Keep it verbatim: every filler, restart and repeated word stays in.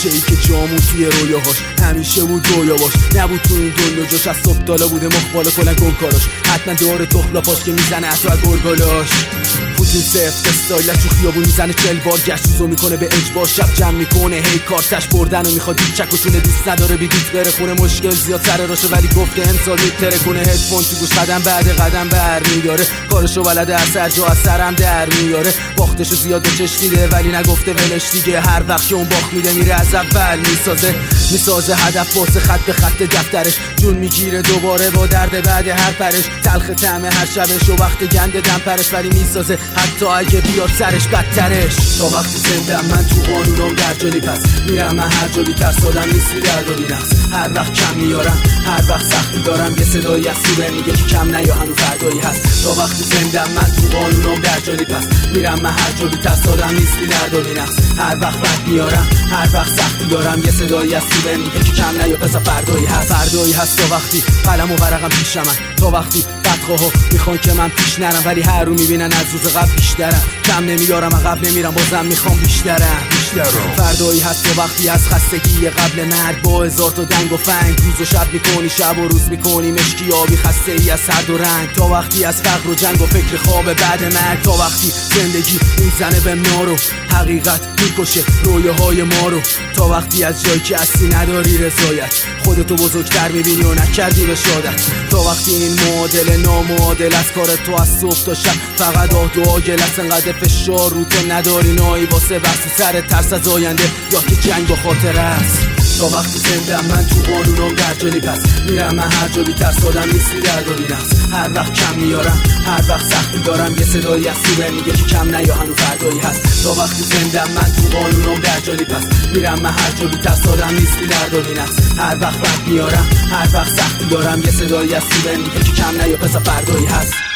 بچه ای که جامون توی رویاهاش همیشه بود رویا باش، نبود تو این دنیا جاش، از صبح تالا بوده مخبال کلن گنکاراش، حتما داره تخلا پاش که میزنه حتی از گرگالاش. پوتین سفت استایلش تو خیابون میزنه چل بار گشتوزو میکنه به اجبار، شب جمع میکنه هی کارتش بردن و میخواد دید چکشونه، دوست نداره بیدیت بره خونه، مشکل زیاد سر راشه ولی گفته امسال میتره کنه، هدفون تو گوش قدم بعد قدم بر میداره، کارشو بلده از سر جا از سرم در میاره، باختشو زیاد به چش دیده ولی نگفته ولش دیگه، هر وقت که اون باخت میده میره از اول میسازه میسازه هدف واسه خط به خط دفترش، جون میگیره دوباره با درد بعد هر پرش، تلخ طعم هر شبش و وقت گنده دم پرش، ولی میسازه حتی اگه بیاد سرش بدترش. تا وقتی زندم من تو قانونم در جلی، پس میرم من هر جا بی ترس آدم نیستی درد و بی‌نقص، هر وقت کم میارم هر وقت سختی دارم، یه صدایی از تو بهم میگه که کم نیا هنو فردایی هست. تا وقتی زندم من تو قانونم در جلی، پس میرم من هر جا بی ترس آدم نیستی درد و بی‌نقص، هر وقت بد میارم هر وقت سختی دارم، یه صدایی از تو بهم میگه که کم نیا پس فردایی هست. فردایی هست تا وقتی قلم و ورقم پیش من، تا وقتی بدخواها میخوان که من پیش نرم ولی هر رو میبینن از روز قبل بیشترم، کم نمیارم عقب نمیرم بازم میخوام بیشترم بیشترم. فردایی هست تا وقتی از خستگی قبل مرگ با هزار تا دنگ و فنگ روز و شب میکنی، شب و روز میکنی مشکی آبی، خسته ای از هر دو رنگ، تا وقتی از فقر و جنگ و فکر خواب بعد مرگ، تا وقتی زندگی میزنه به نارو حقیقت میکشه رویاهای ما رو، تا وقتی از جایی که اصلی نداری رضایت خودتو بزرگتر میبینی و نکردی به شادت، تا وقتی این معادل نامعادل از کار تو از صبح تا شب فقط آه دعا گلست، انقدر فشار رو تو نداری نایی واسه بحث سر ترس از آینده یا که جنگ و خاطر است. تا وقتی زندم من تو قانونم در جلی، پس میرم من هر جا بی ترس آدم نیستی درد و بی‌نقص، هر وقت کم میارم هر وقت سختی دارم، یه صدایی از تو بهم میگه که کم نیا هنو فردایی هست. تا وقتی زندم من تو قانونم در جلی، پس میرم من هر جا بی ترس آدم نیستی درد و بی‌نقص، هر وقت بد میارم هر وقت سختی دارم، یه صدایی از تو بهم میگه که کم نیا پس فردایی هست.